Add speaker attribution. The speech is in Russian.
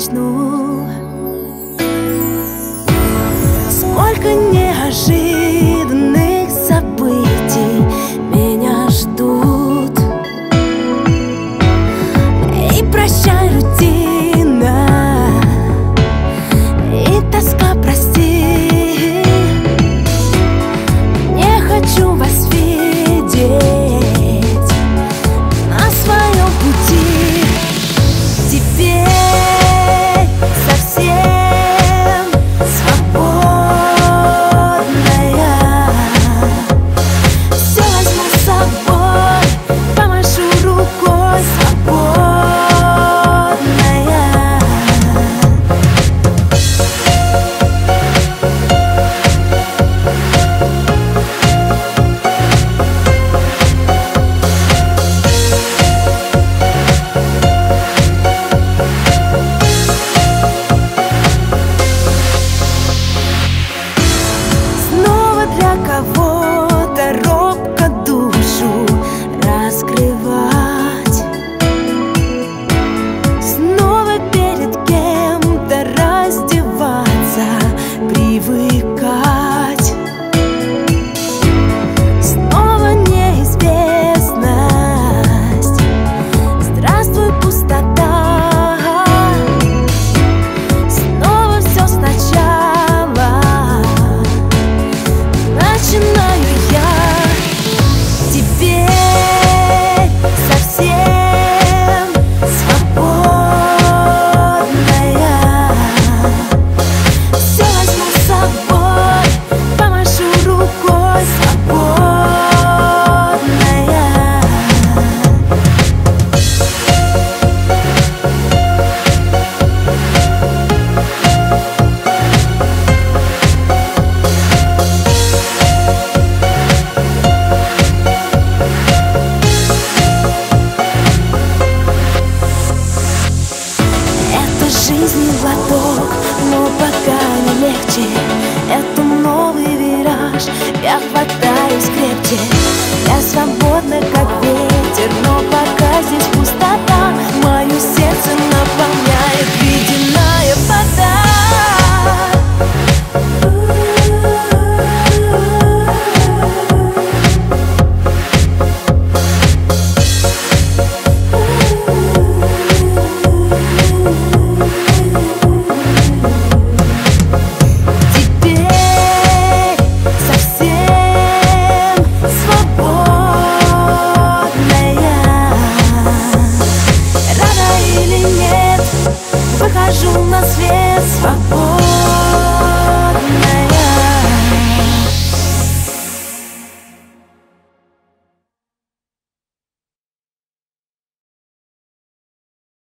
Speaker 1: начну. Сколько неожиданных событий меня ждут. И прощай, рутина, и тоска, прости. Не хочу вас видеть на своем пути. Теперь совсем свободная. Все возьму с собой, помашу рукой, свободная. Для кого-то робко душу раскрывать, снова перед кем-то раздеваться, привыкать. Снова неизвестность, здравствуй, пустота. Снова все сначала начинаю я. Теперь совсем свободная. Все возьму с собой, помашу рукой, свободная. Жизни глоток, но пока не легче. Это новый вираж, я хватаюсь крепче. Я свободна, как ветер, но пока здесь пустота. Мое сердце наполняет ледяная вода. Выхожу на свет свободно.